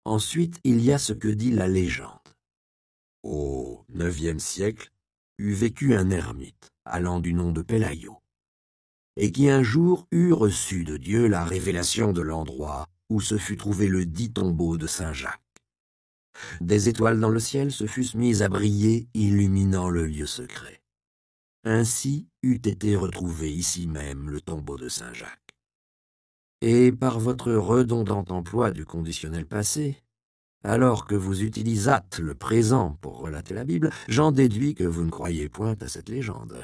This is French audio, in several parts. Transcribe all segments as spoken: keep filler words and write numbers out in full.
Ensuite, il y a ce que dit la légende. Au neuvième siècle, eut vécu un ermite, allant du nom de Pélayo, et qui un jour eut reçu de Dieu la révélation de l'endroit où se fut trouvé le dit tombeau de saint Jacques. Des étoiles dans le ciel se fussent mises à briller, illuminant le lieu secret. Ainsi eût été retrouvé ici même le tombeau de saint Jacques. Et par votre redondant emploi du conditionnel passé, alors que vous utilisâtes le présent pour relater la Bible, j'en déduis que vous ne croyez point à cette légende.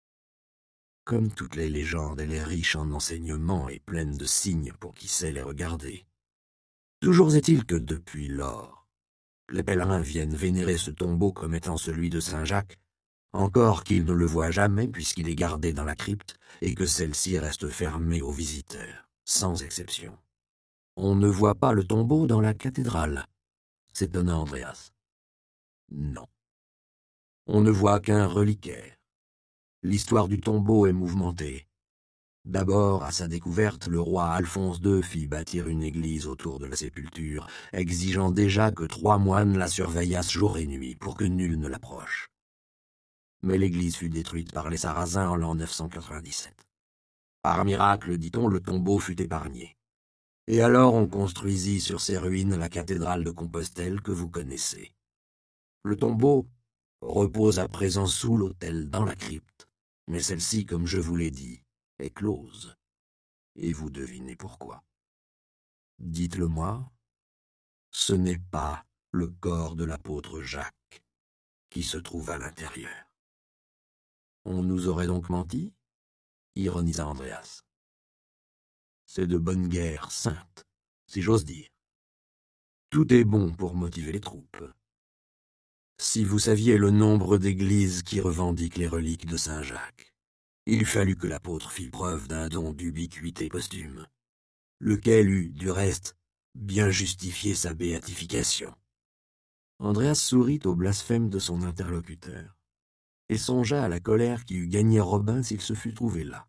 Comme toutes les légendes, elle est riche en enseignements et pleine de signes pour qui sait les regarder. Toujours est-il que depuis lors, les pèlerins viennent vénérer ce tombeau comme étant celui de saint Jacques, encore qu'ils ne le voient jamais puisqu'il est gardé dans la crypte et que celle-ci reste fermée aux visiteurs, sans exception. On ne voit pas le tombeau dans la cathédrale, s'étonna Andreas. Non. On ne voit qu'un reliquaire. L'histoire du tombeau est mouvementée. D'abord, à sa découverte, le roi Alphonse deux fit bâtir une église autour de la sépulture, exigeant déjà que trois moines la surveillassent jour et nuit pour que nul ne l'approche. Mais l'église fut détruite par les Sarrasins en l'an neuf cent quatre-vingt-dix-sept. Par miracle, dit-on, le tombeau fut épargné. Et alors on construisit sur ces ruines la cathédrale de Compostelle que vous connaissez. Le tombeau repose à présent sous l'autel dans la crypte, mais celle-ci, comme je vous l'ai dit, est close. Et vous devinez pourquoi. Dites-le-moi, ce n'est pas le corps de l'apôtre Jacques qui se trouve à l'intérieur. On nous aurait donc menti, ironisa Andreas. C'est de bonne guerre sainte, si j'ose dire. Tout est bon pour motiver les troupes. Si vous saviez le nombre d'églises qui revendiquent les reliques de saint Jacques, il fallut que l'apôtre fît preuve d'un don d'ubiquité posthume, lequel eût, du reste, bien justifié sa béatification. Andreas sourit au blasphème de son interlocuteur, et songea à la colère qui eût gagné Robin s'il se fût trouvé là.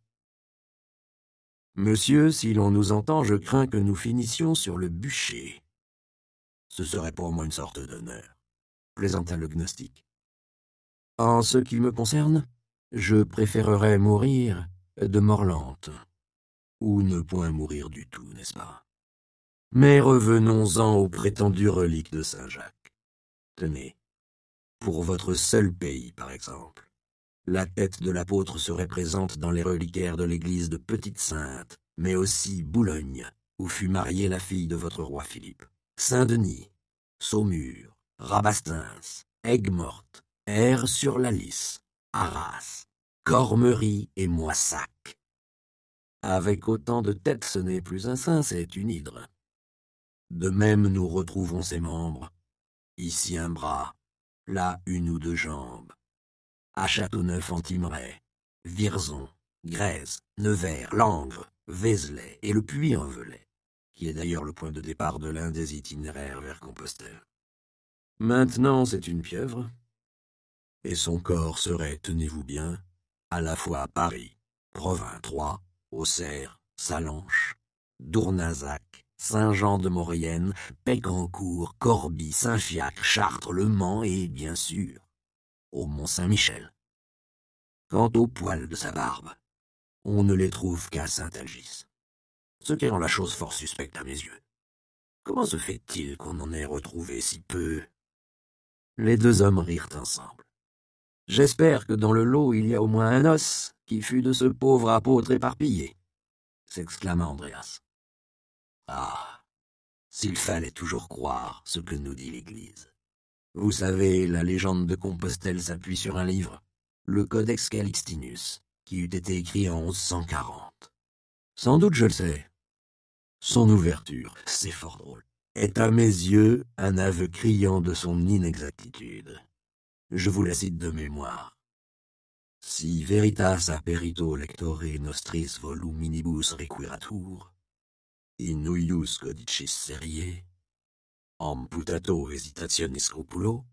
« Monsieur, si l'on nous entend, je crains que nous finissions sur le bûcher. Ce serait pour moi une sorte d'honneur, » plaisanta le gnostique. « En ce qui me concerne, je préférerais mourir de mort lente, ou ne point mourir du tout, n'est-ce pas? Mais revenons-en aux prétendues reliques de saint Jacques. Tenez, pour votre seul pays, par exemple, la tête de l'apôtre serait présente dans les reliquaires de l'église de Petite-Sainte, mais aussi Boulogne, où fut mariée la fille de votre roi Philippe, Saint-Denis, Saumur, Rabastens, Aigues-Mortes, Aire-sur-la-Lys, Arras, Cormery et Moissac. Avec autant de têtes, ce n'est plus un saint, c'est une hydre. De même, nous retrouvons ses membres. Ici un bras, là une ou deux jambes. À Châteauneuf-en-Thymerais, Vierzon, Grèze, Nevers, Langres, Vézelay et le Puy-en-Velay, qui est d'ailleurs le point de départ de l'un des itinéraires vers Compostelle. Maintenant, c'est une pieuvre, et son corps serait, tenez-vous bien, à la fois à Paris, Provins-Troyes, Auxerre, Sallanches, Dournazac, Saint-Jean-de-Maurienne, Pécancourt, Corbie, Saint-Fiacre, Chartres, Le Mans et, bien sûr, au Mont-Saint-Michel. Quant aux poils de sa barbe, on ne les trouve qu'à Saint-Algis, ce qui rend la chose fort suspecte à mes yeux. Comment se fait-il qu'on en ait retrouvé si peu? Les deux hommes rirent ensemble. J'espère que dans le lot il y a au moins un os qui fut de ce pauvre apôtre éparpillé, s'exclama Andreas. Ah, s'il fallait toujours croire ce que nous dit l'Église. Vous savez, la légende de Compostelle s'appuie sur un livre, le Codex Calixtinus, qui eût été écrit en onze cent quarante. Sans doute je le sais. Son ouverture, c'est fort drôle, est à mes yeux un aveu criant de son inexactitude. Je vous la cite de mémoire. Si veritas aperito lectore nostris voluminibus requiratur, in huius codicis serie, amputato hesitatione scrupulo,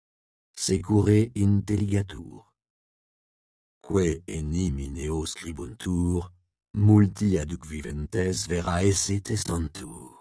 secure intelligatur. Que enimi neo scribuntur, multi aduc viventes vera esse testantur.